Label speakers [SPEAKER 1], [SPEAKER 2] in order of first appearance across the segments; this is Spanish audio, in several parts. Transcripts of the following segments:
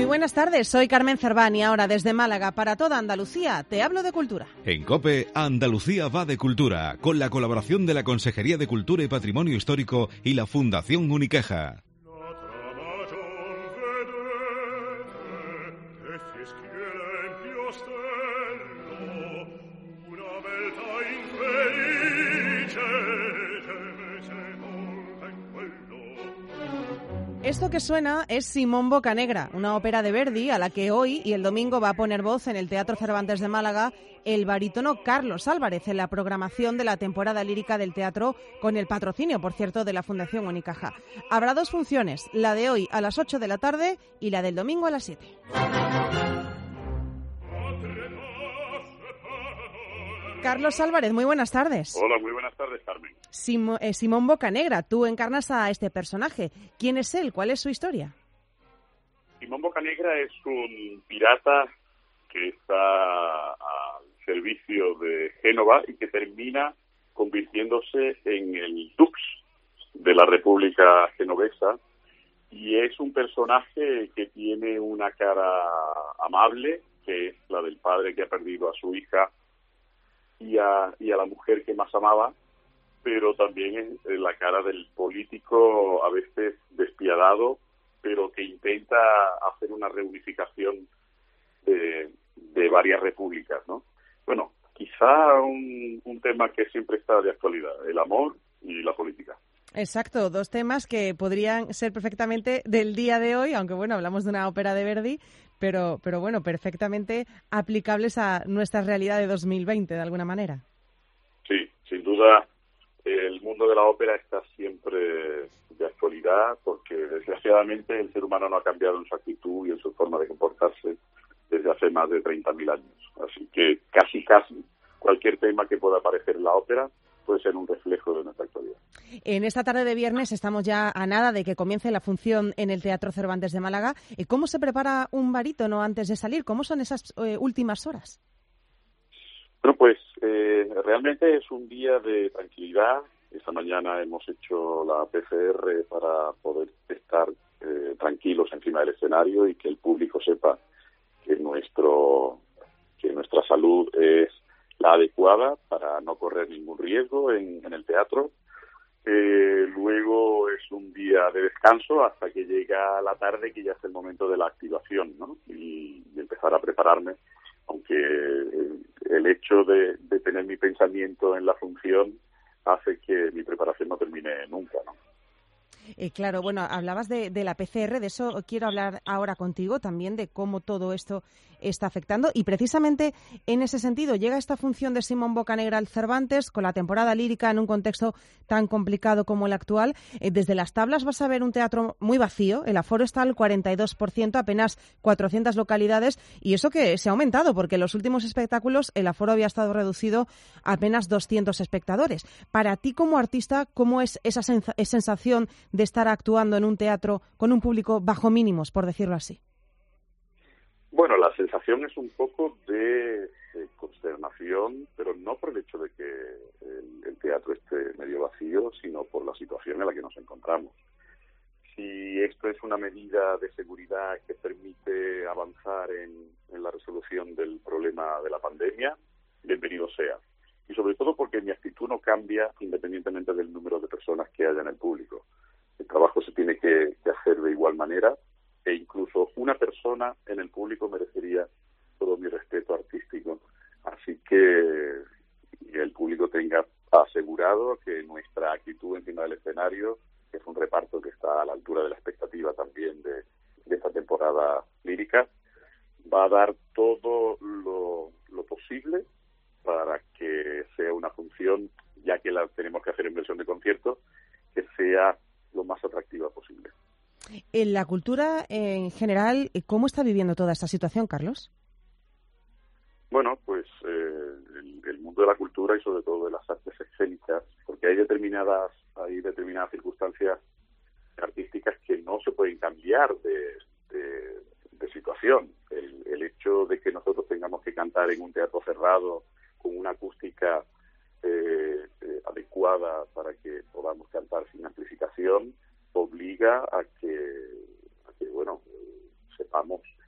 [SPEAKER 1] buenas tardes, soy Carmen Cerván y ahora desde Málaga para toda Andalucía te hablo de cultura.
[SPEAKER 2] En COPE, Andalucía va de cultura, con la colaboración de la Consejería de Cultura y Patrimonio Histórico y la Fundación Unicaja.
[SPEAKER 1] Esto que suena es Simón Boccanegra, una ópera de Verdi a la que hoy y el domingo va a poner voz en el Teatro Cervantes de Málaga el barítono Carlos Álvarez en la programación de la temporada lírica del teatro con el patrocinio, por cierto, de la Fundación Unicaja. Habrá dos funciones, la de hoy a las 8 de la tarde y la del domingo a las 7. Carlos Álvarez, muy buenas tardes.
[SPEAKER 3] Hola, muy buenas tardes, Carmen.
[SPEAKER 1] Simón Boccanegra, tú encarnas a este personaje. ¿Quién es él? ¿Cuál es su historia?
[SPEAKER 3] Simón Boccanegra es un pirata que está al servicio de Génova y que termina convirtiéndose en el dux de la República Genovesa, y es un personaje que tiene una cara amable, que es la del padre que ha perdido a su hija y a la mujer que más amaba, pero también es la cara del político a veces despiadado, pero que intenta hacer una reunificación de varias repúblicas, ¿no? Bueno, quizá un tema que siempre está de actualidad, el amor y la política.
[SPEAKER 1] Exacto, dos temas que podrían ser perfectamente del día de hoy, aunque bueno, hablamos de una ópera de Verdi, pero bueno, perfectamente aplicables a nuestra realidad de 2020, de alguna manera.
[SPEAKER 3] Sí, sin duda, el mundo de la ópera está siempre de actualidad, porque desgraciadamente el ser humano no ha cambiado en su actitud y en su forma de comportarse desde hace más de 30.000 años. Así que casi cualquier tema que pueda aparecer en la ópera puede ser un reflejo de nuestra actualidad.
[SPEAKER 1] En esta tarde de viernes estamos ya a nada de que comience la función en el Teatro Cervantes de Málaga. ¿Cómo se prepara un barítono antes de salir? ¿Cómo son esas últimas horas?
[SPEAKER 3] Bueno, pues realmente es un día de tranquilidad. Esta mañana hemos hecho la PCR para poder estar tranquilos encima del escenario y que el público sepa que nuestra salud es la adecuada para no correr ningún riesgo en el teatro. Luego es un día de descanso hasta que llega la tarde, que ya es el momento de la activación, ¿no? Y empezar a prepararme, aunque el hecho de tener mi pensamiento en la función hace que mi preparación no termine nunca, ¿no?
[SPEAKER 1] Claro, bueno, hablabas de la PCR, de eso quiero hablar ahora contigo también, de cómo todo esto está afectando. Y precisamente en ese sentido llega esta función de Simón Boccanegra al Cervantes con la temporada lírica en un contexto tan complicado como el actual. Desde las tablas vas a ver un teatro muy vacío, el aforo está al 42%, apenas 400 localidades, y eso que se ha aumentado porque en los últimos espectáculos el aforo había estado reducido a apenas 200 espectadores. Para ti como artista, ¿cómo es esa sensación de estar actuando en un teatro con un público bajo mínimos, por decirlo así?
[SPEAKER 3] Bueno, la sensación es un poco de consternación, pero no por el hecho de que el teatro esté medio vacío, sino por la situación en la que nos encontramos. Si esto es una medida de seguridad que permite avanzar en la resolución del problema de la pandemia, bienvenido sea. Y sobre todo porque mi actitud no cambia independientemente del número de personas que haya en el público. El trabajo se tiene que hacer de igual manera, e incluso una persona en el público merecería todo mi respeto artístico. Así que el público tenga asegurado que nuestra actitud encima del escenario, que es un reparto que está a la altura de la expectativa también de esta temporada lírica, va a dar todo lo posible para que sea una función, ya que la tenemos que hacer en versión de concierto, que sea lo más atractiva posible.
[SPEAKER 1] En la cultura en general, ¿cómo está viviendo toda esta situación, Carlos?
[SPEAKER 3] Bueno, pues el mundo de la cultura y sobre todo de las artes escénicas, porque hay determinadas circunstancias artísticas que no se pueden cambiar de situación. El hecho de que nosotros tengamos que cantar en un teatro cerrado con una acústica adecuada para que podamos cantar sin amplificación obliga a que sepamos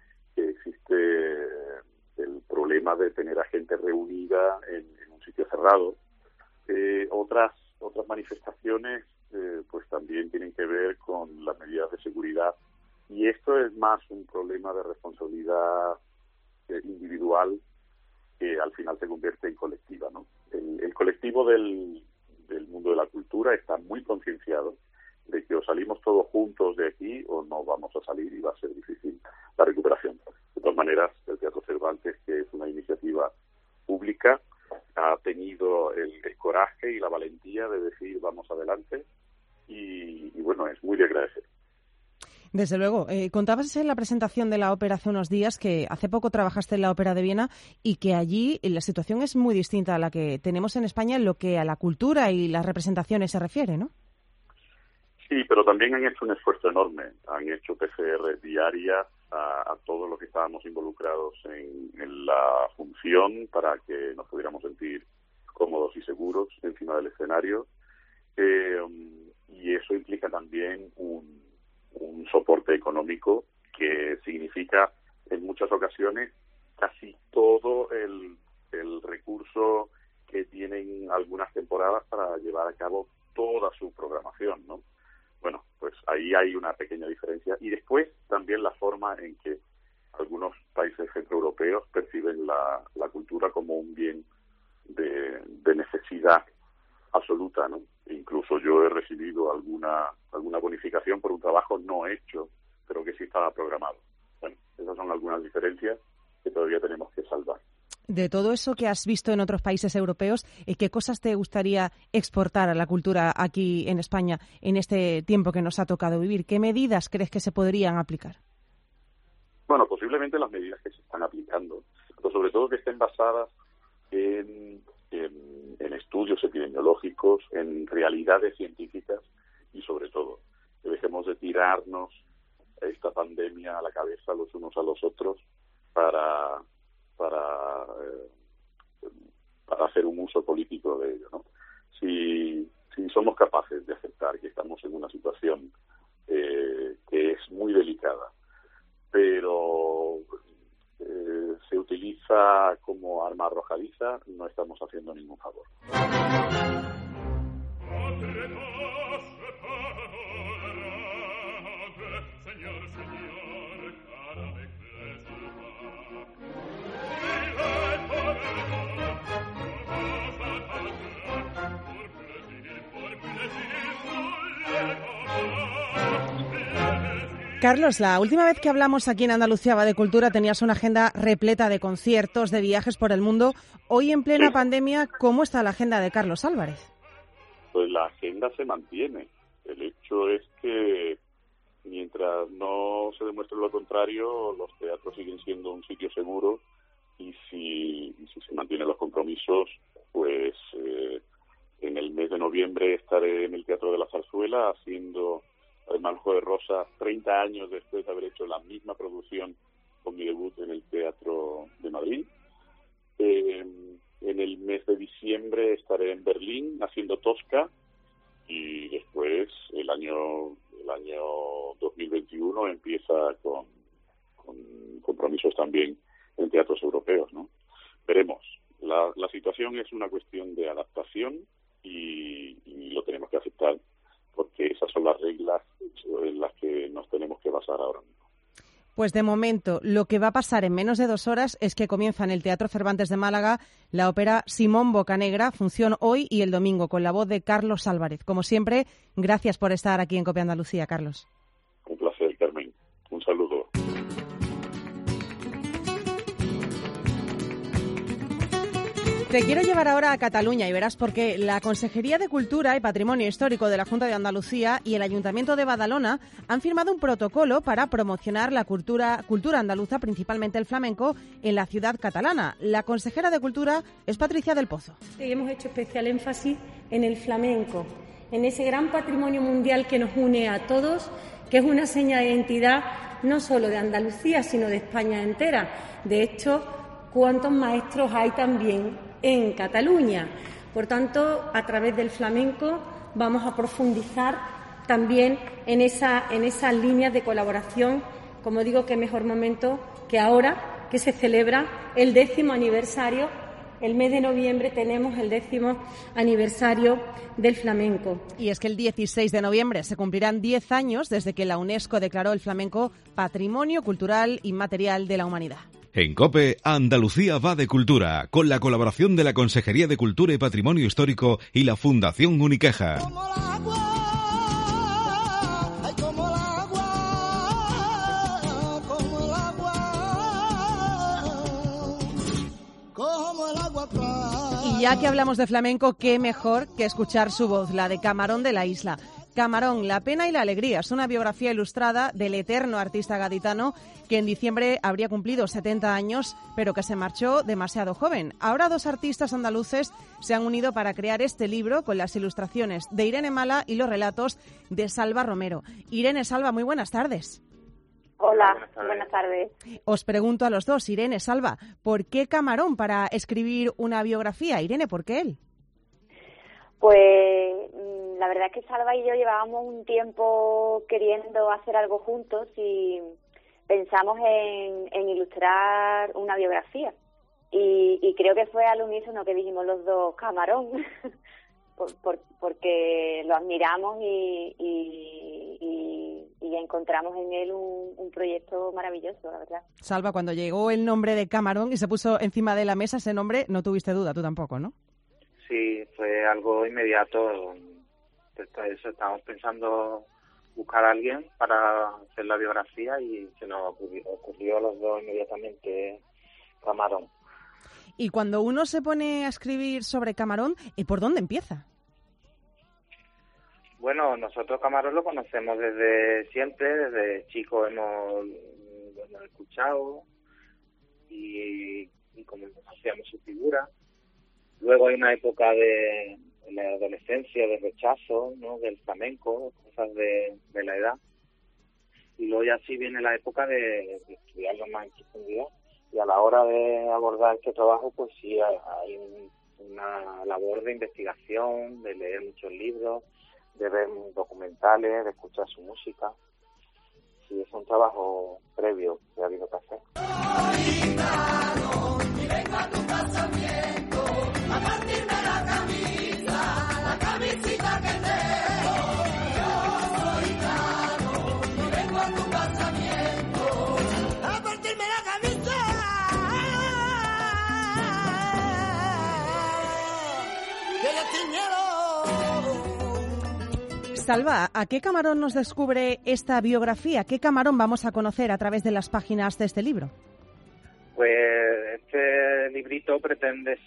[SPEAKER 3] el problema de tener a gente reunida en un sitio cerrado. Otras manifestaciones pues también tienen que ver con las medidas de seguridad, y esto es más un problema de responsabilidad individual que al final se convierte en colectiva, ¿no? El colectivo del mundo de la cultura está muy concienciado de que o salimos todos juntos de aquí o no vamos a salir, y va a ser difícil la recuperación. De todas maneras, el Teatro Cervantes, que es una iniciativa pública, ha tenido el coraje y la valentía de decir vamos adelante, y bueno, es muy de agradecer.
[SPEAKER 1] Desde luego. Contabas en la presentación de la ópera hace unos días que hace poco trabajaste en la Ópera de Viena y que allí la situación es muy distinta a la que tenemos en España en lo que a la cultura y las representaciones se refiere, ¿no?
[SPEAKER 3] Sí, pero también han hecho un esfuerzo enorme. Han hecho PCR diarias a todos los que estábamos involucrados en la función para que nos pudiéramos sentir cómodos y seguros encima del escenario. Y eso implica también un soporte económico que significa en muchas ocasiones casi todo el recurso que tienen algunas temporadas para llevar a cabo toda su programación, ¿no? Bueno, pues ahí hay una pequeña diferencia. Y después también la forma en que algunos países centroeuropeos perciben la cultura como un bien de necesidad absoluta, ¿no? Incluso yo he recibido alguna bonificación por un trabajo no hecho, pero que sí estaba programado. Bueno, esas son algunas diferencias que todavía tenemos que salvar.
[SPEAKER 1] De todo eso que has visto en otros países europeos, ¿qué cosas te gustaría exportar a la cultura aquí en España en este tiempo que nos ha tocado vivir? ¿Qué medidas crees que se podrían aplicar?
[SPEAKER 3] Bueno, posiblemente las medidas que se están aplicando, pero sobre todo que estén basadas en estudios epidemiológicos, en realidades científicas, y sobre todo que dejemos de tirarnos esta pandemia a la cabeza los unos a los otros para hacer un uso político de ello, ¿no? Si somos capaces de aceptar que estamos en una situación que es muy delicada, pero se utiliza como arma arrojadiza, no estamos haciendo ningún favor.
[SPEAKER 1] Carlos, la última vez que hablamos aquí en Andalucía va de Cultura tenías una agenda repleta de conciertos, de viajes por el mundo. Hoy, en plena pandemia, ¿cómo está la agenda de Carlos Álvarez?
[SPEAKER 3] Pues la agenda se mantiene. El hecho es que mientras no se demuestre lo contrario, los teatros siguen siendo un sitio seguro, y si se mantienen los compromisos, pues en el mes de noviembre estaré en el Teatro de la Zarzuela haciendo El Manjo de Rosa, 30 años después de haber hecho la misma producción con mi debut en el Teatro de Madrid. En el mes de diciembre estaré en Berlín haciendo Tosca, y después el año 2021 empieza con compromisos también en teatros europeos, ¿no? Veremos. La situación es una cuestión de adaptación y lo tenemos que aceptar, porque esas son las reglas en las que nos tenemos que basar ahora mismo.
[SPEAKER 1] Pues de momento, lo que va a pasar en menos de 2 horas es que comienza en el Teatro Cervantes de Málaga la ópera Simón Bocanegra, función hoy y el domingo, con la voz de Carlos Álvarez. Como siempre, gracias por estar aquí en Copia Andalucía, Carlos.
[SPEAKER 3] Un placer, Carmen. Un saludo.
[SPEAKER 1] Te quiero llevar ahora a Cataluña y verás por qué. La Consejería de Cultura y Patrimonio Histórico de la Junta de Andalucía y el Ayuntamiento de Badalona han firmado un protocolo para promocionar la cultura andaluza, principalmente el flamenco, en la ciudad catalana. La consejera de Cultura es Patricia del Pozo.
[SPEAKER 4] Sí, hemos hecho especial énfasis en el flamenco, en ese gran patrimonio mundial que nos une a todos, que es una seña de identidad no solo de Andalucía, sino de España entera. De hecho, ¿cuántos maestros hay también en Cataluña? Por tanto, a través del flamenco vamos a profundizar también en esas líneas de colaboración. Como digo, qué mejor momento que ahora que se celebra el 10º aniversario. El mes de noviembre tenemos el 10º aniversario del flamenco.
[SPEAKER 1] Y es que el 16 de noviembre se cumplirán 10 años desde que la UNESCO declaró el flamenco Patrimonio Cultural Inmaterial de la Humanidad.
[SPEAKER 2] En COPE, Andalucía va de cultura, con la colaboración de la Consejería de Cultura y Patrimonio Histórico y la Fundación Uniqueja.
[SPEAKER 1] Y ya que hablamos de flamenco, qué mejor que escuchar su voz, la de Camarón de la Isla. Camarón, la pena y la alegría. Es una biografía ilustrada del eterno artista gaditano que en diciembre habría cumplido 70 años, pero que se marchó demasiado joven. Ahora 2 artistas andaluces se han unido para crear este libro con las ilustraciones de Irene Mala y los relatos de Salva Romero. Irene, Salva, muy buenas tardes.
[SPEAKER 5] Hola, buenas tardes.
[SPEAKER 1] Os pregunto a los dos, Irene, Salva, ¿por qué Camarón para escribir una biografía? Irene, ¿por qué él?
[SPEAKER 5] Pues la verdad es que Salva y yo llevábamos un tiempo queriendo hacer algo juntos y pensamos en ilustrar una biografía. Y creo que fue al unísono que dijimos los dos Camarón, porque lo admiramos y encontramos en él un proyecto maravilloso, la verdad.
[SPEAKER 1] Salva, cuando llegó el nombre de Camarón y se puso encima de la mesa ese nombre, no tuviste duda, tú tampoco, ¿no?
[SPEAKER 6] Sí, fue algo inmediato. Después de eso estábamos pensando buscar a alguien para hacer la biografía y se nos ocurrió a los dos inmediatamente Camarón.
[SPEAKER 1] Y cuando uno se pone a escribir sobre Camarón, ¿por dónde empieza?
[SPEAKER 6] Bueno, nosotros Camarón lo conocemos desde siempre, desde chicos hemos escuchado y como hacíamos su figura. Luego hay una época de la adolescencia, de rechazo, ¿no?, del flamenco, cosas de la edad. Y luego ya sí viene la época de estudiarlo más en profundidad. Y a la hora de abordar este trabajo, pues sí hay una labor de investigación, de leer muchos libros, de ver documentales, de escuchar su música. Sí, es un trabajo previo que ha habido que hacer.
[SPEAKER 1] Salva, ¿a qué Camarón nos descubre esta biografía? ¿Qué Camarón vamos a conocer a través de las páginas de este libro?
[SPEAKER 6] Pues este librito pretende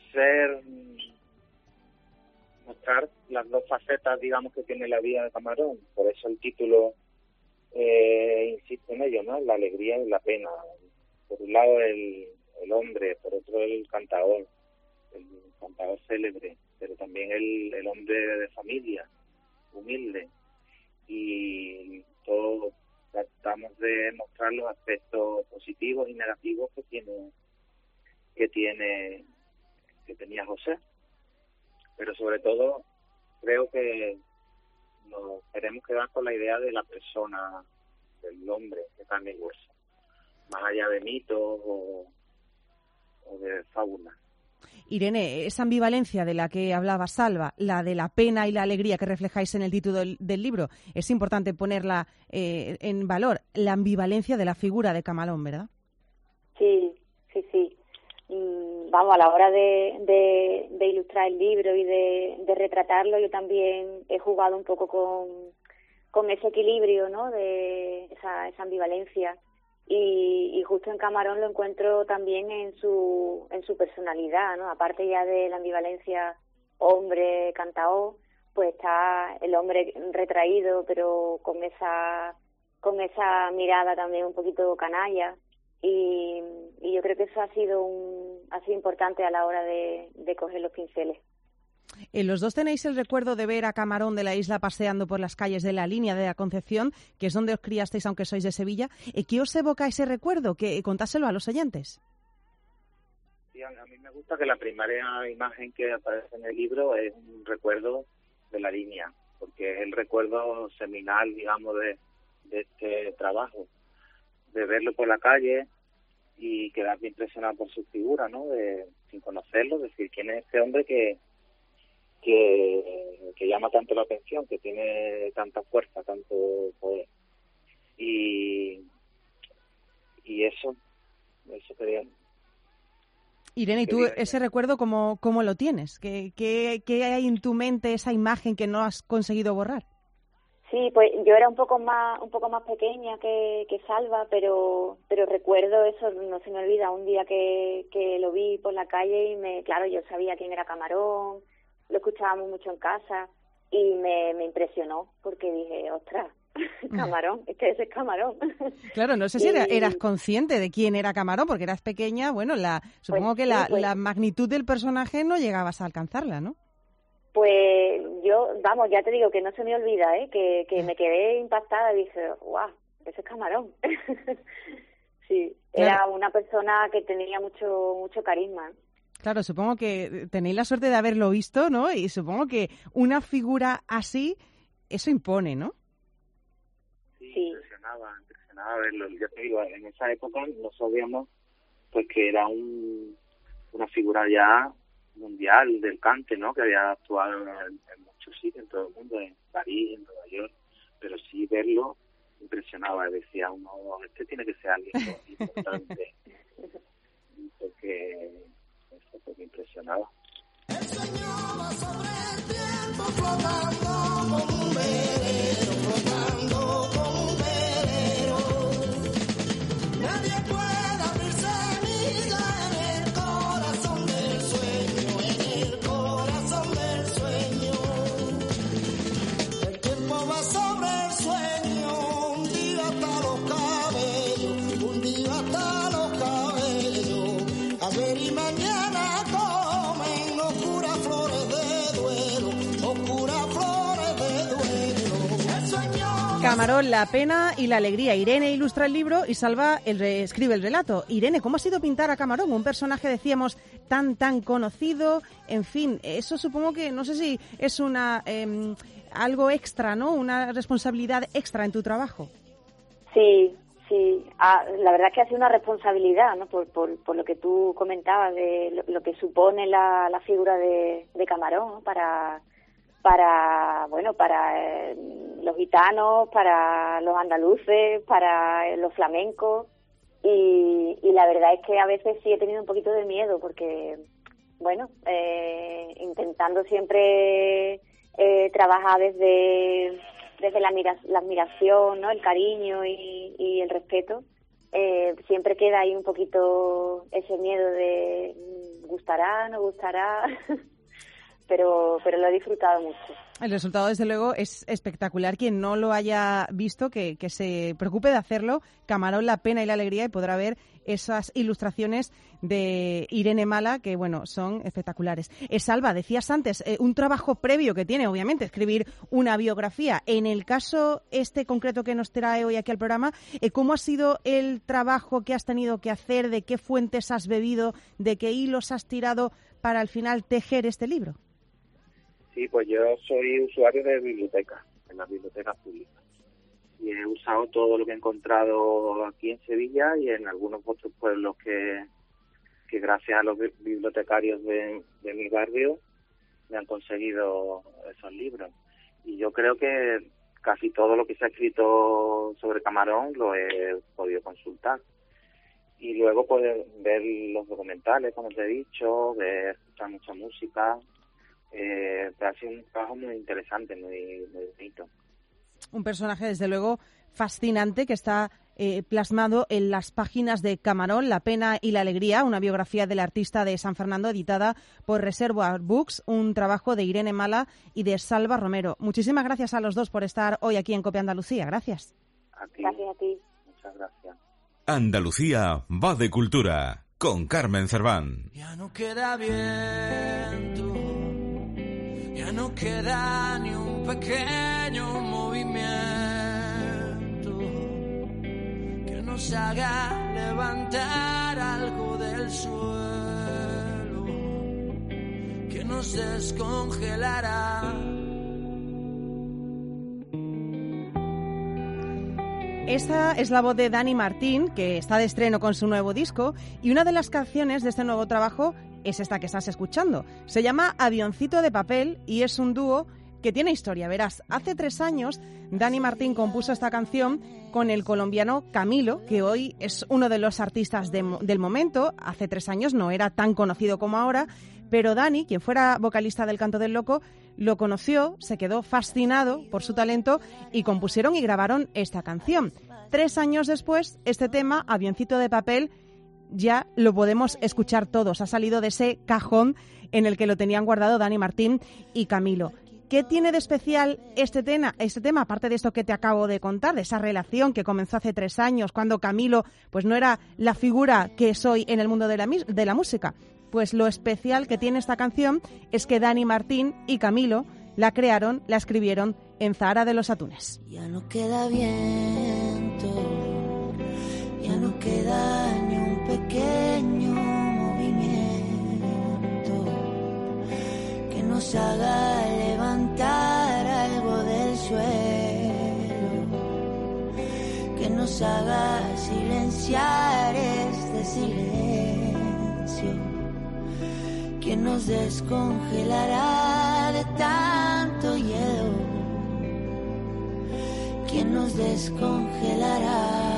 [SPEAKER 6] mostrar las dos facetas, digamos, que tiene la vida de Camarón. Por eso el título insiste en ello, ¿no? La alegría y la pena. Por un lado el hombre, por otro el cantador célebre, pero también el hombre de familia, humilde, y todos tratamos de mostrar los aspectos positivos y negativos que tenía José, pero sobre todo creo que nos queremos quedar con la idea de la persona, del hombre de carne y hueso, más allá de mitos o de fábulas.
[SPEAKER 1] Irene, esa ambivalencia de la que hablaba Salva, la de la pena y la alegría que reflejáis en el título del libro, es importante ponerla en valor, la ambivalencia de la figura de Camarón, ¿verdad? Sí.
[SPEAKER 5] Vamos, a la hora de ilustrar el libro y de retratarlo, yo también he jugado un poco con ese equilibrio, ¿no?, de esa ambivalencia. Y justo en Camarón lo encuentro también en su personalidad, ¿no? Aparte ya de la ambivalencia hombre cantaor, pues está el hombre retraído, pero con esa mirada también un poquito canalla. Y yo creo que eso ha sido importante a la hora de coger los pinceles.
[SPEAKER 1] Los dos tenéis el recuerdo de ver a Camarón de la Isla paseando por las calles de la Línea de la Concepción, que es donde os criasteis aunque sois de Sevilla. ¿Qué os evoca ese recuerdo? Contáselo a los oyentes.
[SPEAKER 6] Sí, a mí me gusta que la primera imagen que aparece en el libro es un recuerdo de la Línea, porque es el recuerdo seminal, digamos, de este trabajo, de verlo por la calle y quedarme impresionado por su figura, ¿no? Sin conocerlo, decir, ¿quién es este hombre que llama tanto la atención, que tiene tanta fuerza, tanto poder? Y eso quería.
[SPEAKER 1] Irene, ¿y tú ese recuerdo cómo lo tienes? ¿Qué hay en tu mente, esa imagen que no has conseguido borrar?
[SPEAKER 5] Sí, pues yo era un poco más pequeña que Salva, pero recuerdo eso, no se me olvida, un día que lo vi por la calle y claro, yo sabía quién era Camarón, lo escuchábamos mucho en casa y me impresionó porque dije, ostras, Camarón, ese es Camarón.
[SPEAKER 1] Claro, no sé si eras consciente de quién era Camarón, porque eras pequeña, bueno, supongo que la magnitud del personaje no llegabas a alcanzarla, ¿no?
[SPEAKER 5] Pues yo, vamos, ya te digo que no se me olvida, que me quedé impactada y dije, guau, ese es Camarón. Sí, claro. Era una persona que tenía mucho carisma.
[SPEAKER 1] Claro, supongo que tenéis la suerte de haberlo visto, ¿no? Y supongo que una figura así, eso impone, ¿no?
[SPEAKER 6] Sí, impresionaba verlo. Yo te digo, en esa época no sabíamos pues que era una figura ya mundial del cante, ¿no? Que había actuado en muchos sitios, en todo el mundo, en París, en Nueva York, pero sí verlo impresionaba. Decía uno, este tiene que ser alguien importante, porque me impresionaba.
[SPEAKER 7] El sueño va sobre el tiempo flotando como un velero, flotando como un velero. Nadie puede abrirse miga en el corazón del sueño, en el corazón del sueño. El tiempo va sobre el sueño, un día hasta los cabellos, un día hasta los cabellos. A ver y mañana
[SPEAKER 1] Camarón, la pena y la alegría. Irene ilustra el libro y Salva escribe el relato. Irene, ¿cómo ha sido pintar a Camarón? Un personaje, decíamos, tan conocido. En fin, eso supongo que, no sé si es algo extra, ¿no? Una responsabilidad extra en tu trabajo.
[SPEAKER 5] Sí. La verdad es que ha sido una responsabilidad, ¿no? Por lo que tú comentabas, de lo que supone la figura de Camarón, ¿no? para los gitanos, para los andaluces, para los flamencos, y la verdad es que a veces sí he tenido un poquito de miedo porque, bueno, intentando siempre trabajar desde la admiración, ¿no? El cariño y el respeto, siempre queda ahí un poquito ese miedo de ¿gustará, no gustará? Pero lo he disfrutado mucho.
[SPEAKER 1] El resultado, desde luego, es espectacular. Quien no lo haya visto, que se preocupe de hacerlo. Camarón, la pena y la alegría, y podrá ver esas ilustraciones de Irene Mala, que, bueno, son espectaculares. Salva, decías antes, un trabajo previo que tiene, obviamente, escribir una biografía. En el caso concreto que nos trae hoy aquí al programa, ¿cómo ha sido el trabajo que has tenido que hacer? ¿De qué fuentes has bebido? ¿De qué hilos has tirado para al final tejer este libro?
[SPEAKER 6] Sí, pues yo soy usuario de bibliotecas, en las bibliotecas públicas. Y he usado todo lo que he encontrado aquí en Sevilla y en algunos otros pueblos que gracias a los bibliotecarios de mi barrio me han conseguido esos libros. Y yo creo que casi todo lo que se ha escrito sobre Camarón lo he podido consultar. Y luego poder ver los documentales, como te he dicho, escuchar mucha música. Ha sido un trabajo muy interesante, muy bonito. Un
[SPEAKER 1] personaje, desde luego, fascinante, que está plasmado en las páginas de Camarón, La pena y la alegría, una biografía del artista de San Fernando, editada por Reservoir Books, un trabajo de Irene Mala y de Salva Romero. Muchísimas gracias a los dos por estar hoy aquí en Copia Andalucía. Gracias.
[SPEAKER 5] Gracias a ti.
[SPEAKER 6] Muchas gracias.
[SPEAKER 2] Andalucía va de cultura, con Carmen Cerván.
[SPEAKER 7] Ya no queda viento, ya no queda ni un pequeño movimiento que nos haga levantar algo del suelo, que nos descongelará.
[SPEAKER 1] Esta es la voz de Dani Martín, que está de estreno con su nuevo disco, y una de las canciones de este nuevo trabajo es esta que estás escuchando. Se llama Avioncito de papel y es un dúo que tiene historia. Verás, hace 3 años Dani Martín compuso esta canción con el colombiano Camilo, que hoy es uno de los artistas del momento. Hace 3 años no era tan conocido como ahora, pero Dani, quien fuera vocalista del Canto del Loco, lo conoció, se quedó fascinado por su talento y compusieron y grabaron esta canción. 3 años después, este tema, Avioncito de papel, ya lo podemos escuchar todos. Ha salido de ese cajón en el que lo tenían guardado Dani Martín y Camilo. ¿Qué tiene de especial este tema, aparte de esto que te acabo de contar, de esa relación que comenzó hace 3 años, cuando Camilo pues no era la figura que es hoy en el mundo de la música? Pues lo especial que tiene esta canción es que Dani Martín y Camilo la crearon, la escribieron en Zahara de los Atunes.
[SPEAKER 8] Ya no queda viento, ya no queda ni un pequeño movimiento que nos haga levantar algo del suelo, que nos haga silenciar este silencio, que nos descongelará de tanto hielo, que nos descongelará.